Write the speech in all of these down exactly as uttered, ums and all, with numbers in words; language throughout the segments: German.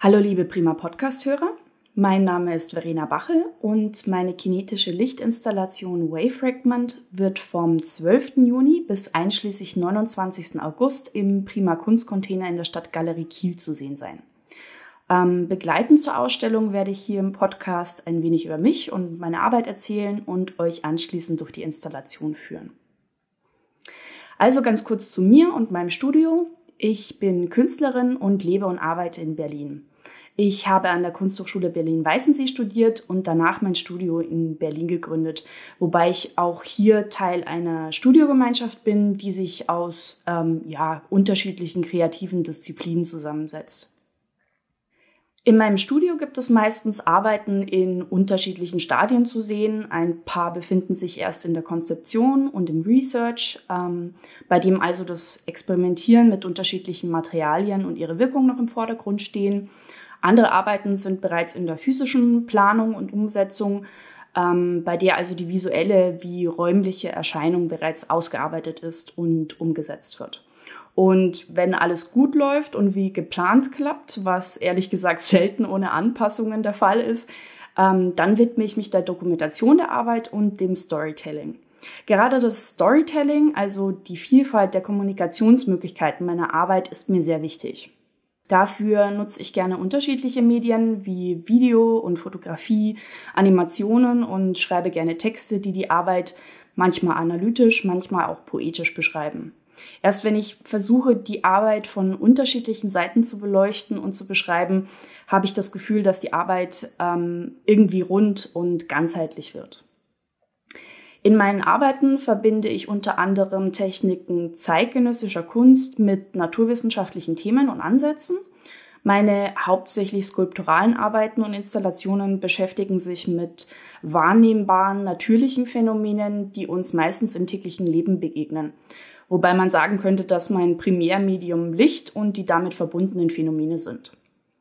Hallo liebe Prima Podcast-Hörer, mein Name ist Verena Bachel und meine kinetische Lichtinstallation Wavefragment wird vom zwölften Juni bis einschließlich neunundzwanzigsten August im Prima Kunstcontainer in der Stadtgalerie Kiel zu sehen sein. Ähm, begleitend zur Ausstellung werde ich hier im Podcast ein wenig über mich und meine Arbeit erzählen und euch anschließend durch die Installation führen. Also ganz kurz zu mir und meinem Studio. Ich bin Künstlerin und lebe und arbeite in Berlin. Ich habe an der Kunsthochschule Berlin-Weißensee studiert und danach mein Studio in Berlin gegründet, wobei ich auch hier Teil einer Studiogemeinschaft bin, die sich aus ähm, ja, unterschiedlichen kreativen Disziplinen zusammensetzt. In meinem Studio gibt es meistens Arbeiten in unterschiedlichen Stadien zu sehen. Ein paar befinden sich erst in der Konzeption und im Research, ähm, bei dem also das Experimentieren mit unterschiedlichen Materialien und ihre Wirkung noch im Vordergrund stehen. Andere Arbeiten sind bereits in der physischen Planung und Umsetzung, ähm, bei der also die visuelle wie räumliche Erscheinung bereits ausgearbeitet ist und umgesetzt wird. Und wenn alles gut läuft und wie geplant klappt, was ehrlich gesagt selten ohne Anpassungen der Fall ist, ähm, dann widme ich mich der Dokumentation der Arbeit und dem Storytelling. Gerade das Storytelling, also die Vielfalt der Kommunikationsmöglichkeiten meiner Arbeit, ist mir sehr wichtig. Dafür nutze ich gerne unterschiedliche Medien wie Video und Fotografie, Animationen und schreibe gerne Texte, die die Arbeit manchmal analytisch, manchmal auch poetisch beschreiben. Erst wenn ich versuche, die Arbeit von unterschiedlichen Seiten zu beleuchten und zu beschreiben, habe ich das Gefühl, dass die Arbeit ähm, irgendwie rund und ganzheitlich wird. In meinen Arbeiten verbinde ich unter anderem Techniken zeitgenössischer Kunst mit naturwissenschaftlichen Themen und Ansätzen. Meine hauptsächlich skulpturalen Arbeiten und Installationen beschäftigen sich mit wahrnehmbaren, natürlichen Phänomenen, die uns meistens im täglichen Leben begegnen. Wobei man sagen könnte, dass mein Primärmedium Licht und die damit verbundenen Phänomene sind.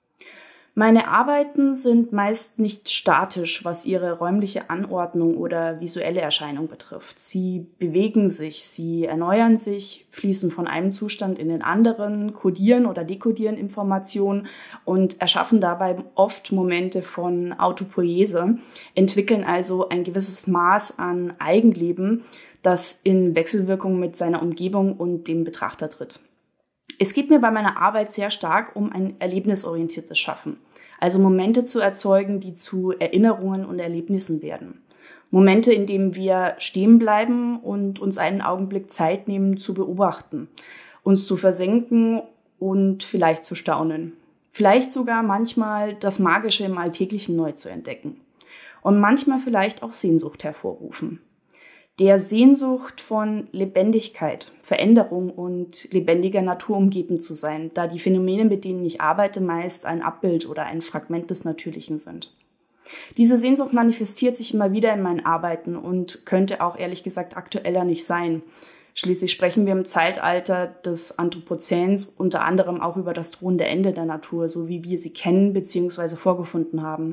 Meine Arbeiten sind meist nicht statisch, was ihre räumliche Anordnung oder visuelle Erscheinung betrifft. Sie bewegen sich, sie erneuern sich, fließen von einem Zustand in den anderen, kodieren oder dekodieren Informationen und erschaffen dabei oft Momente von Autopoiese, entwickeln also ein gewisses Maß an Eigenleben, das in Wechselwirkung mit seiner Umgebung und dem Betrachter tritt. Es geht mir bei meiner Arbeit sehr stark um ein erlebnisorientiertes Schaffen, also Momente zu erzeugen, die zu Erinnerungen und Erlebnissen werden. Momente, in denen wir stehen bleiben und uns einen Augenblick Zeit nehmen zu beobachten, uns zu versenken und vielleicht zu staunen. Vielleicht sogar manchmal das Magische im Alltäglichen neu zu entdecken und manchmal vielleicht auch Sehnsucht hervorrufen. Der Sehnsucht von Lebendigkeit, Veränderung und lebendiger Natur umgeben zu sein, da die Phänomene, mit denen ich arbeite, meist ein Abbild oder ein Fragment des Natürlichen sind. Diese Sehnsucht manifestiert sich immer wieder in meinen Arbeiten und könnte auch ehrlich gesagt aktueller nicht sein. Schließlich sprechen wir im Zeitalter des Anthropozäns unter anderem auch über das drohende Ende der Natur, so wie wir sie kennen bzw. vorgefunden haben.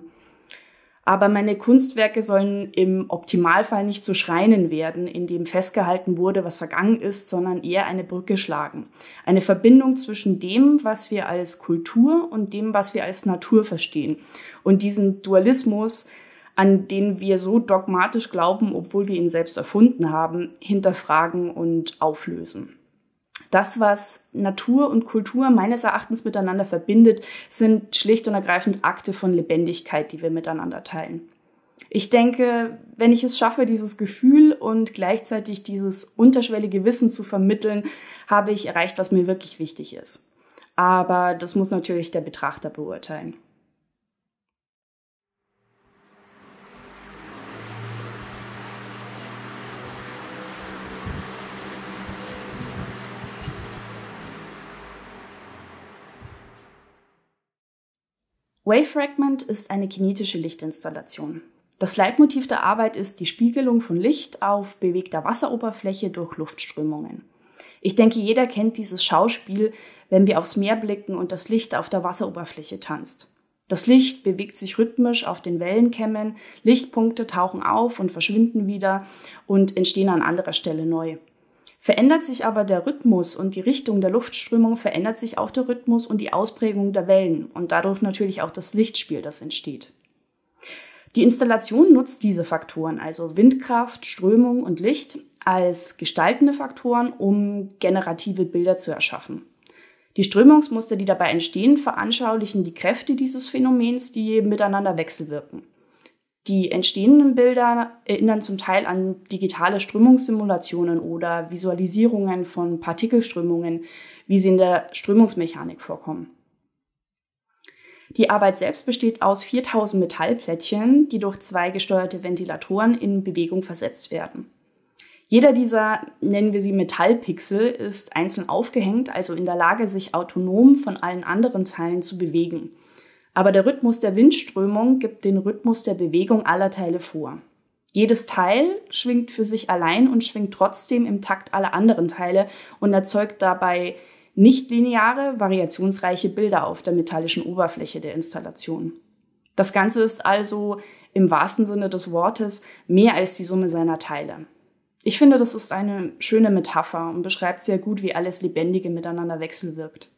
Aber meine Kunstwerke sollen im Optimalfall nicht zu Schreinen werden, in dem festgehalten wurde, was vergangen ist, sondern eher eine Brücke schlagen. Eine Verbindung zwischen dem, was wir als Kultur und dem, was wir als Natur verstehen. Und diesen Dualismus, an den wir so dogmatisch glauben, obwohl wir ihn selbst erfunden haben, hinterfragen und auflösen. Das, was Natur und Kultur meines Erachtens miteinander verbindet, sind schlicht und ergreifend Akte von Lebendigkeit, die wir miteinander teilen. Ich denke, wenn ich es schaffe, dieses Gefühl und gleichzeitig dieses unterschwellige Wissen zu vermitteln, habe ich erreicht, was mir wirklich wichtig ist. Aber das muss natürlich der Betrachter beurteilen. Wavefragment ist eine kinetische Lichtinstallation. Das Leitmotiv der Arbeit ist die Spiegelung von Licht auf bewegter Wasseroberfläche durch Luftströmungen. Ich denke, jeder kennt dieses Schauspiel, wenn wir aufs Meer blicken und das Licht auf der Wasseroberfläche tanzt. Das Licht bewegt sich rhythmisch auf den Wellenkämmen, Lichtpunkte tauchen auf und verschwinden wieder und entstehen an anderer Stelle neu. Verändert sich aber der Rhythmus und die Richtung der Luftströmung, verändert sich auch der Rhythmus und die Ausprägung der Wellen und dadurch natürlich auch das Lichtspiel, das entsteht. Die Installation nutzt diese Faktoren, also Windkraft, Strömung und Licht, als gestaltende Faktoren, um generative Bilder zu erschaffen. Die Strömungsmuster, die dabei entstehen, veranschaulichen die Kräfte dieses Phänomens, die miteinander wechselwirken. Die entstehenden Bilder erinnern zum Teil an digitale Strömungssimulationen oder Visualisierungen von Partikelströmungen, wie sie in der Strömungsmechanik vorkommen. Die Arbeit selbst besteht aus viertausend Metallplättchen, die durch zwei gesteuerte Ventilatoren in Bewegung versetzt werden. Jeder dieser, nennen wir sie Metallpixel, ist einzeln aufgehängt, also in der Lage, sich autonom von allen anderen Teilen zu bewegen. Aber der Rhythmus der Windströmung gibt den Rhythmus der Bewegung aller Teile vor. Jedes Teil schwingt für sich allein und schwingt trotzdem im Takt aller anderen Teile und erzeugt dabei nicht-lineare, variationsreiche Bilder auf der metallischen Oberfläche der Installation. Das Ganze ist also im wahrsten Sinne des Wortes mehr als die Summe seiner Teile. Ich finde, das ist eine schöne Metapher und beschreibt sehr gut, wie alles Lebendige miteinander wechselwirkt.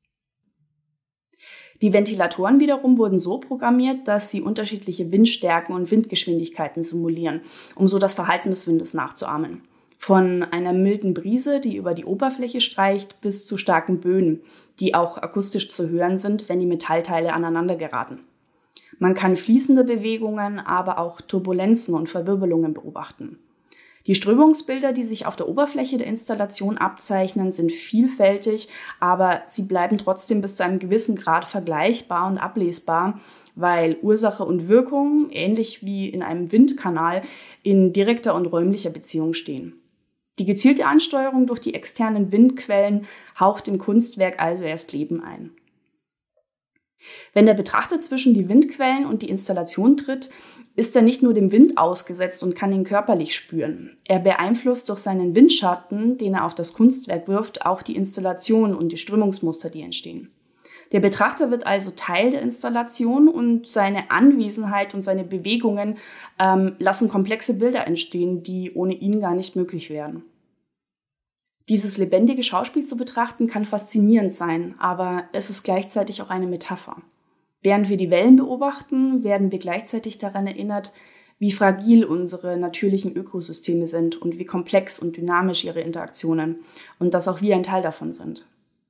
Die Ventilatoren wiederum wurden so programmiert, dass sie unterschiedliche Windstärken und Windgeschwindigkeiten simulieren, um so das Verhalten des Windes nachzuahmen. Von einer milden Brise, die über die Oberfläche streicht, bis zu starken Böen, die auch akustisch zu hören sind, wenn die Metallteile aneinander geraten. Man kann fließende Bewegungen, aber auch Turbulenzen und Verwirbelungen beobachten. Die Strömungsbilder, die sich auf der Oberfläche der Installation abzeichnen, sind vielfältig, aber sie bleiben trotzdem bis zu einem gewissen Grad vergleichbar und ablesbar, weil Ursache und Wirkung, ähnlich wie in einem Windkanal, in direkter und räumlicher Beziehung stehen. Die gezielte Ansteuerung durch die externen Windquellen haucht dem Kunstwerk also erst Leben ein. Wenn der Betrachter zwischen die Windquellen und die Installation tritt, ist er nicht nur dem Wind ausgesetzt und kann ihn körperlich spüren. Er beeinflusst durch seinen Windschatten, den er auf das Kunstwerk wirft, auch die Installation und die Strömungsmuster, die entstehen. Der Betrachter wird also Teil der Installation und seine Anwesenheit und seine Bewegungen ähm, lassen komplexe Bilder entstehen, die ohne ihn gar nicht möglich wären. Dieses lebendige Schauspiel zu betrachten kann faszinierend sein, aber es ist gleichzeitig auch eine Metapher. Während wir die Wellen beobachten, werden wir gleichzeitig daran erinnert, wie fragil unsere natürlichen Ökosysteme sind und wie komplex und dynamisch ihre Interaktionen und dass auch wir ein Teil davon sind.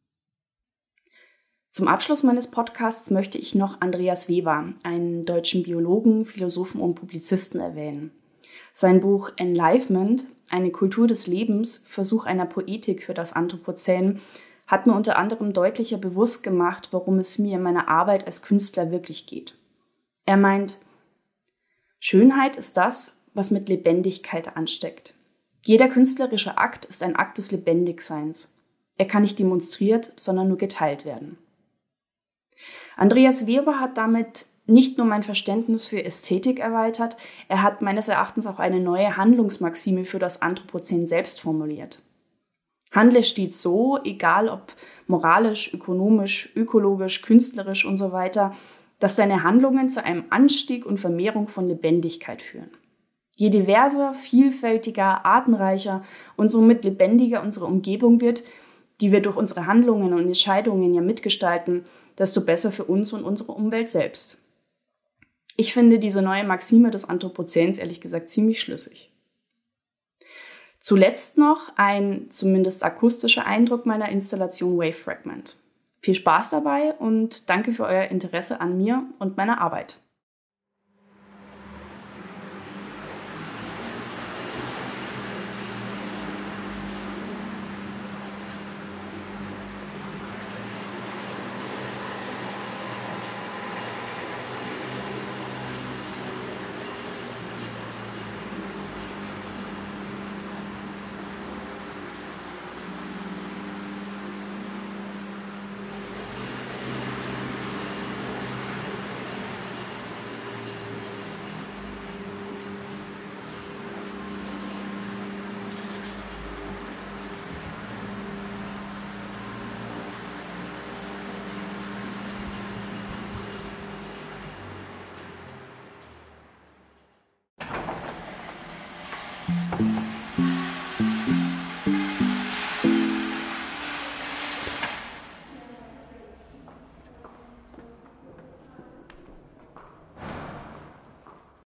Zum Abschluss meines Podcasts möchte ich noch Andreas Weber, einen deutschen Biologen, Philosophen und Publizisten, erwähnen. Sein Buch Enlivenment, eine Kultur des Lebens, Versuch einer Poetik für das Anthropozän, hat mir unter anderem deutlicher bewusst gemacht, worum es mir in meiner Arbeit als Künstler wirklich geht. Er meint, Schönheit ist das, was mit Lebendigkeit ansteckt. Jeder künstlerische Akt ist ein Akt des Lebendigseins. Er kann nicht demonstriert, sondern nur geteilt werden. Andreas Weber hat damit nicht nur mein Verständnis für Ästhetik erweitert, er hat meines Erachtens auch eine neue Handlungsmaxime für das Anthropozän selbst formuliert. Handle stets so, egal ob moralisch, ökonomisch, ökologisch, künstlerisch und so weiter, dass deine Handlungen zu einem Anstieg und Vermehrung von Lebendigkeit führen. Je diverser, vielfältiger, artenreicher und somit lebendiger unsere Umgebung wird, die wir durch unsere Handlungen und Entscheidungen ja mitgestalten, desto besser für uns und unsere Umwelt selbst. Ich finde diese neue Maxime des Anthropozäns ehrlich gesagt ziemlich schlüssig. Zuletzt noch ein zumindest akustischer Eindruck meiner Installation Wave Fragment. Viel Spaß dabei und danke für euer Interesse an mir und meiner Arbeit.